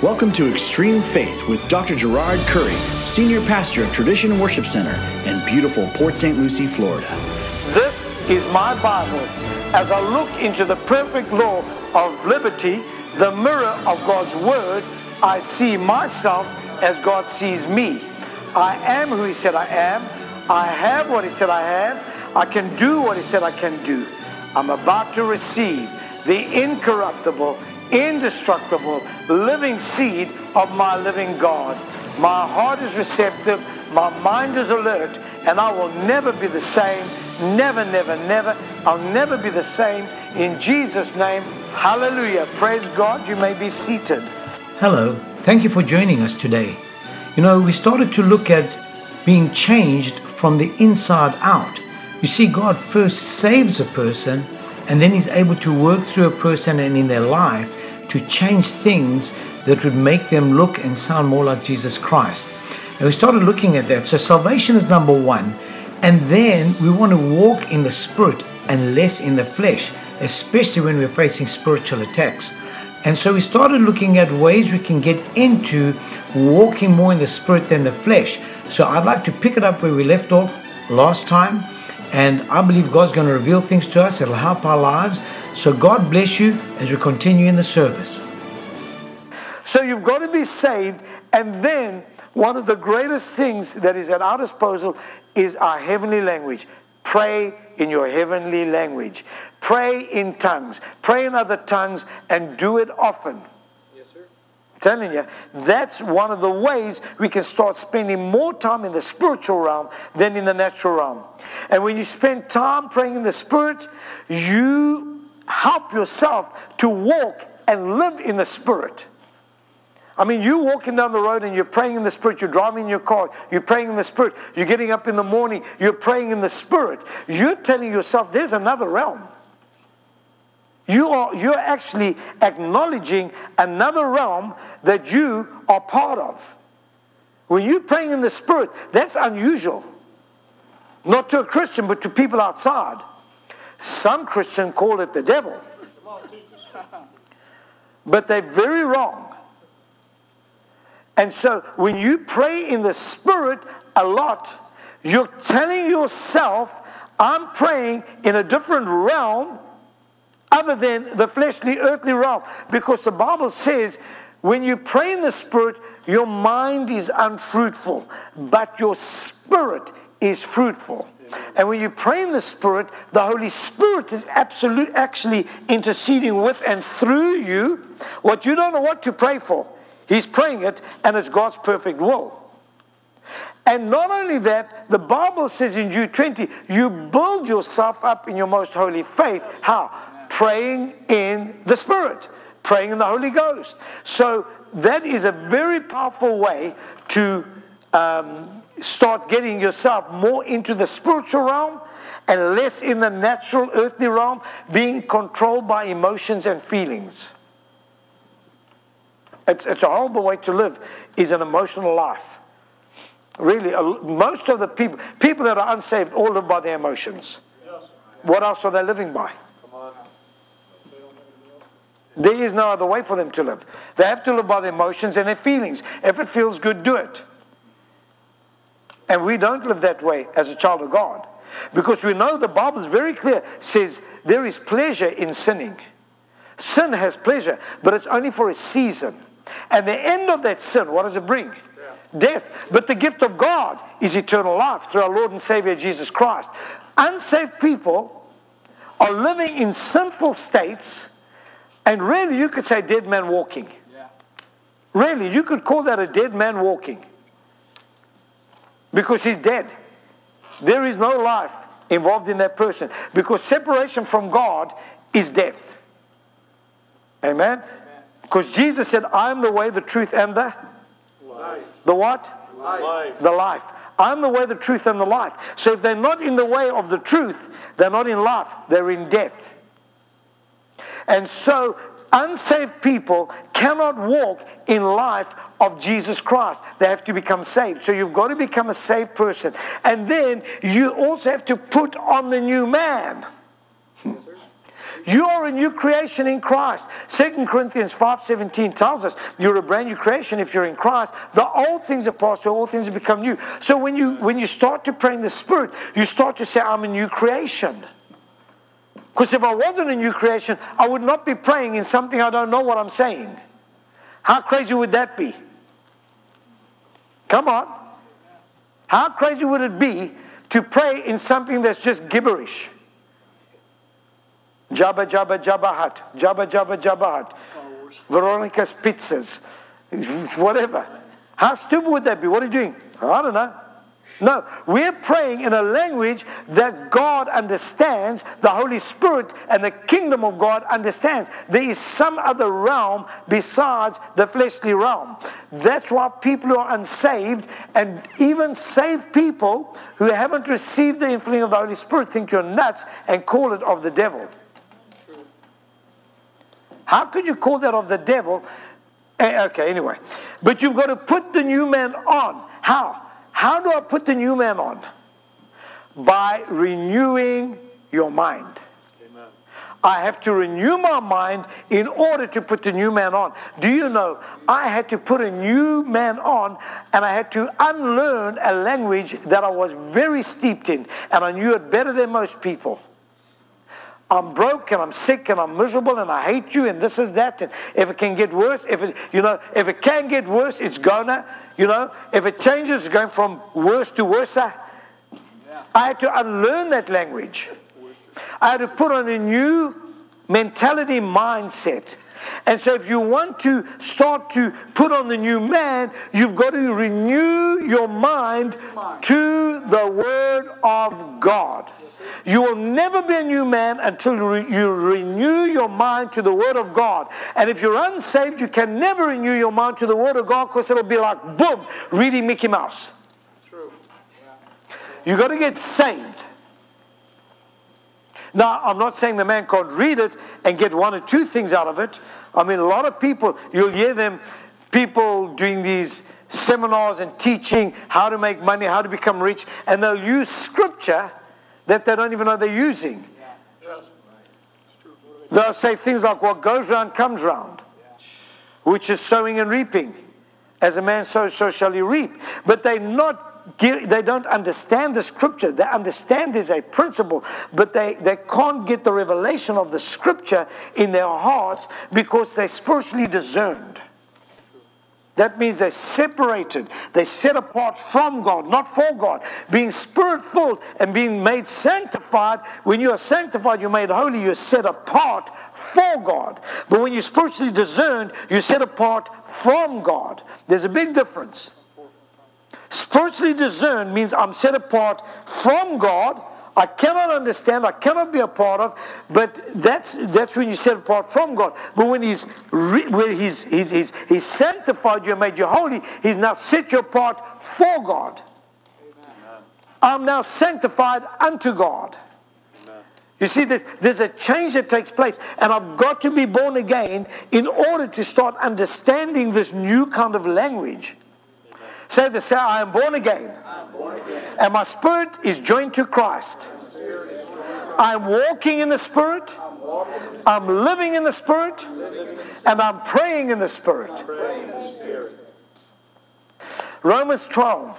Welcome to Extreme Faith with Dr. Gerard Curry, Senior Pastor of Tradition Worship Center in beautiful Port St. Lucie, Florida. This is my Bible. As I look into the perfect law of liberty, the mirror of God's Word, I see myself as God sees me. I am who He said I am. I have what He said I have. I can do what He said I can do. I'm about to receive the incorruptible, indestructible, living seed of my living God. My heart is receptive, my mind is alert, and I will never be the same. Never, never, never. I'll never be the same. In Jesus' name, hallelujah. Praise God. You may be seated. Hello. Thank you for joining us today. We started to look at being changed from the inside out. You see, God first saves a person, and then He's able to work through a person and in their life to change things that would make them look and sound more like Jesus Christ. And we started looking at that. So salvation is number one. And then we want to walk in the Spirit and less in the flesh, especially when we're facing spiritual attacks. And so we started looking at ways we can get into walking more in the Spirit than the flesh. So I'd like to pick it up where we left off last time. And I believe God's going to reveal things to us. It'll help our lives. So God bless you as we continue in the service. So you've got to be saved. And then one of the greatest things that is at our disposal is our heavenly language. Pray in your heavenly language. Pray in tongues. Pray in other tongues and do it often. Yes, sir. I'm telling you, that's one of the ways we can start spending more time in the spiritual realm than in the natural realm. And when you spend time praying in the Spirit, you help yourself to walk and live in the Spirit. I mean, you're walking down the road and you're praying in the Spirit. You're driving in your car. You're praying in the Spirit. You're getting up in the morning. You're praying in the Spirit. You're telling yourself there's another realm. You're actually acknowledging another realm that you are part of. When you're praying in the Spirit, that's unusual. Not to a Christian, but to people outside. Some Christians call it the devil. But they're very wrong. And so when you pray in the Spirit a lot, you're telling yourself, I'm praying in a different realm other than the fleshly, earthly realm. Because the Bible says, when you pray in the Spirit, your mind is unfruitful, but your spirit is fruitful. And when you pray in the Spirit, the Holy Spirit is actually interceding with and through you what you don't know what to pray for. He's praying it, and it's God's perfect will. And not only that, the Bible says in Jude 20, you build yourself up in your most holy faith. How? Praying in the Spirit, praying in the Holy Ghost. So that is a very powerful way to start getting yourself more into the spiritual realm and less in the natural, earthly realm, being controlled by emotions and feelings. It's a horrible way to live, is an emotional life. Really, most of the people that are unsaved all live by their emotions. What else are they living by? There is no other way for them to live. They have to live by their emotions and their feelings. If it feels good, do it. And we don't live that way as a child of God. Because we know the Bible is very clear, says there is pleasure in sinning. Sin has pleasure, but it's only for a season. And the end of that sin, what does it bring? Death. But the gift of God is eternal life through our Lord and Savior Jesus Christ. Unsaved people are living in sinful states, and really you could say dead man walking. Really, you could call that a dead man walking. Because he's dead. There is no life involved in that person. Because separation from God is death. Amen? Because Jesus said, I am the way, the truth, and the life. The what? Life. The life. I'm the way, the truth, and the life. So if they're not in the way of the truth, they're not in life, they're in death. And so unsaved people cannot walk in life of Jesus Christ. They have to become saved. So you've got to become a saved person. And then you also have to put on the new man. You are a new creation in Christ. 2 Corinthians 5:17 tells us you're a brand new creation if you're in Christ. The old things have passed away, all things have become new. So when you start to pray in the Spirit, you start to say, I'm a new creation. Because if I wasn't a new creation, I would not be praying in something I don't know what I'm saying. How crazy would that be? Come on. How crazy would it be to pray in something that's just gibberish? Jabba, Jabba, Jabba Hut. Jabba, Jabba, Jabba Hut. Veronica's Pizzas. Whatever. How stupid would that be? What are you doing? I don't know. No, we're praying in a language that God understands, the Holy Spirit and the kingdom of God understands. There is some other realm besides the fleshly realm. That's why people who are unsaved, and even saved people who haven't received the infilling of the Holy Spirit, think you're nuts and call it of the devil. How could you call that of the devil? Okay, anyway. But you've got to put the new man on. How? How do I put the new man on? By renewing your mind. Amen. I have to renew my mind in order to put the new man on. Do you know, I had to put a new man on, and I had to unlearn a language that I was very steeped in, and I knew it better than most people. I'm broke and I'm sick and I'm miserable and I hate you and this is that, and if it can get worse, if it can get worse, it's gonna, if it changes, it's going from worse to worse. I had to unlearn that language. I had to put on a new mentality mindset. And so if you want to start to put on the new man, you've got to renew your mind to the Word of God. You will never be a new man until you renew your mind to the Word of God. And if you're unsaved, you can never renew your mind to the Word of God, because it'll be like, boom, reading Mickey Mouse. True. Yeah. You've got to get saved. Now, I'm not saying the man can't read it and get one or two things out of it. I mean, a lot of people, you'll hear them, people doing these seminars and teaching how to make money, how to become rich, and they'll use scripture that they don't even know they're using. They'll say things like, what goes round comes round, which is sowing and reaping. As a man sows, so shall he reap. But they don't understand the scripture. They understand there's a principle, but they can't get the revelation of the scripture in their hearts because they're spiritually discerned. That means they're separated. They're set apart from God, not for God. Being spirit-filled and being made sanctified. When you are sanctified, you're made holy, you're set apart for God. But when you're spiritually discerned, you're set apart from God. There's a big difference. Spiritually discerned means I'm set apart from God. I cannot understand, I cannot be a part of, but that's when you set apart from God. But when He's sanctified you and made you holy, He's now set you apart for God. Amen. I'm now sanctified unto God. Amen. You see, there's a change that takes place, and I've got to be born again in order to start understanding this new kind of language. Say this, I am born again. And my spirit is joined to Christ. I'm walking in the Spirit. I'm living in the Spirit. And I'm praying in the Spirit. Romans 12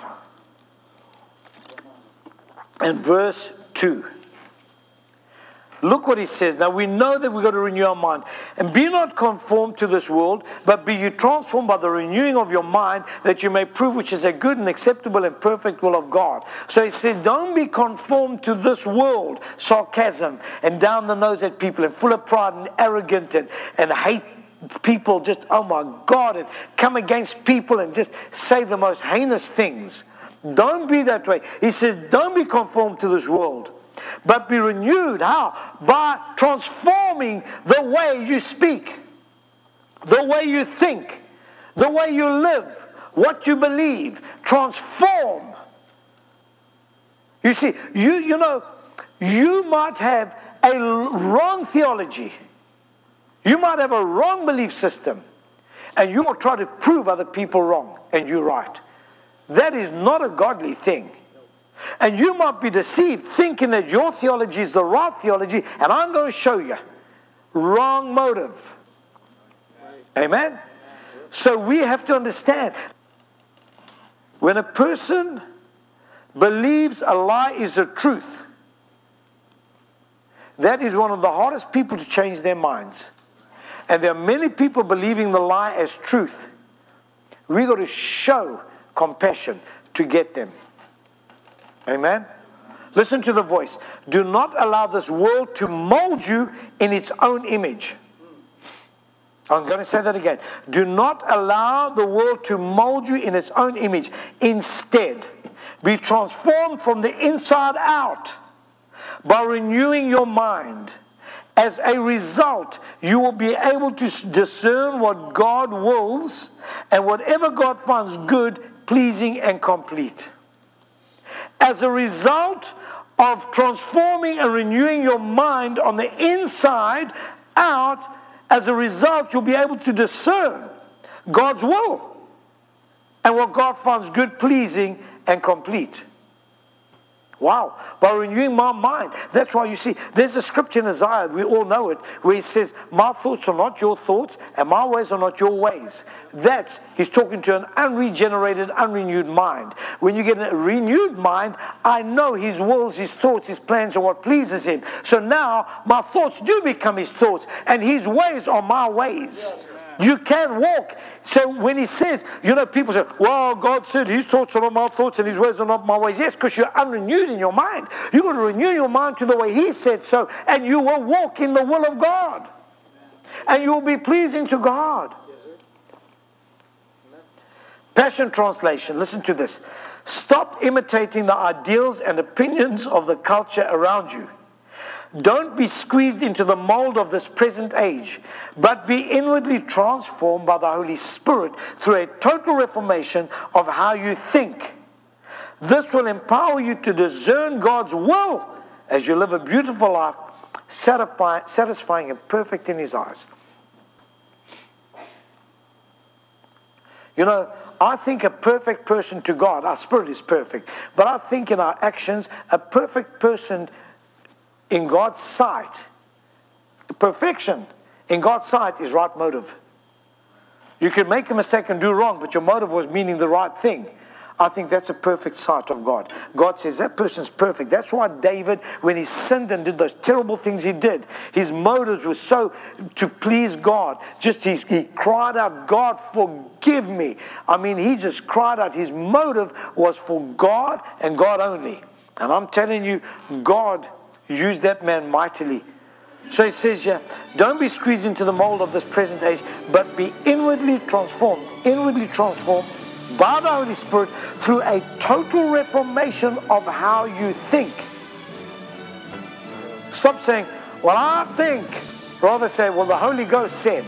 and verse 2. Look what he says. Now we know that we've got to renew our mind. And be not conformed to this world, but be you transformed by the renewing of your mind, that you may prove which is a good and acceptable and perfect will of God. So he says, don't be conformed to this world. Sarcasm and down the nose at people and full of pride and arrogant and hate people, just, oh my God, and come against people and just say the most heinous things. Don't be that way. He says, don't be conformed to this world, but be renewed. How? By transforming the way you speak, the way you think, the way you live, what you believe. Transform. You see, you know, you might have a wrong theology. You might have a wrong belief system, and you will try to prove other people wrong and you're right. That is not a godly thing. And you might be deceived thinking that your theology is the right theology, and I'm going to show you. wrong motive. Amen? So we have to understand, when a person believes a lie is the truth, that is one of the hardest people to change their minds. And there are many people believing the lie as truth. We've got to show compassion to get them. Amen? Listen to the voice. Do not allow this world to mold you in its own image. I'm going to say that again. Do not allow the world to mold you in its own image. Instead, be transformed from the inside out by renewing your mind. As a result, you will be able to discern what God wills and whatever God finds good, pleasing, and complete. As a result of transforming and renewing your mind on the inside out, as a result, you'll be able to discern God's will and what God finds good, pleasing, and complete. Wow. By renewing my mind. That's why you see, there's a scripture in Isaiah, we all know it, where he says, my thoughts are not your thoughts, and my ways are not your ways. That's, he's talking to an unregenerated, unrenewed mind. When you get a renewed mind, I know his wills, his thoughts, his plans are what pleases him. So now, my thoughts do become his thoughts, and his ways are my ways. You can walk. So when he says, you know, people say, well, God said his thoughts are not my thoughts and his ways are not my ways. Yes, because you're unrenewed in your mind. You've got to renew your mind to the way he said so, and you will walk in the will of God. And you will be pleasing to God. Passion Translation, listen to this. Stop imitating the ideals and opinions of the culture around you. Don't be squeezed into the mold of this present age, but be inwardly transformed by the Holy Spirit through a total reformation of how you think. This will empower you to discern God's will as you live a beautiful life, satisfying and perfect in his eyes. You know, I think a perfect person to God, our spirit is perfect, but I think in our actions, a perfect person in God's sight, perfection in God's sight is right motive. You can make a mistake and do wrong, but your motive was meaning the right thing. I think that's a perfect sight of God. God says that person's perfect. That's why David, when he sinned and did those terrible things he did, his motives were so to please God. Just he cried out, God, forgive me. I mean, he just cried out. His motive was for God and God only. And I'm telling you, God used that man mightily. So he says here, don't be squeezed into the mold of this present age, but be inwardly transformed by the Holy Spirit through a total reformation of how you think. Stop saying, well, I think. Rather say, well, the Holy Ghost said.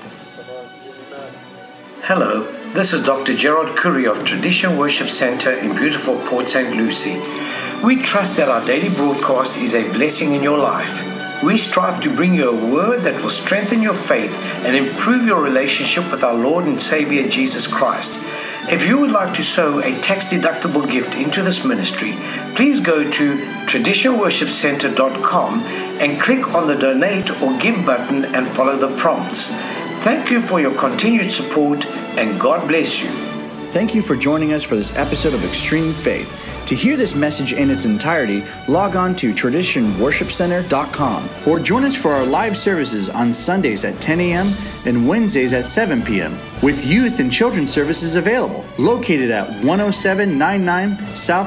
Hello, this is Dr. Gerard Curry of Tradition Worship Center in beautiful Port St. Lucie. We trust that our daily broadcast is a blessing in your life. We strive to bring you a word that will strengthen your faith and improve your relationship with our Lord and Savior Jesus Christ. If you would like to sow a tax-deductible gift into this ministry, please go to traditionworshipcenter.com and click on the donate or give button and follow the prompts. Thank you for your continued support, and God bless you. Thank you for joining us for this episode of Extreme Faith. To hear this message in its entirety, log on to traditionworshipcenter.com or join us for our live services on Sundays at 10 a.m. and Wednesdays at 7 p.m. with youth and children's services available. Located at 10799 South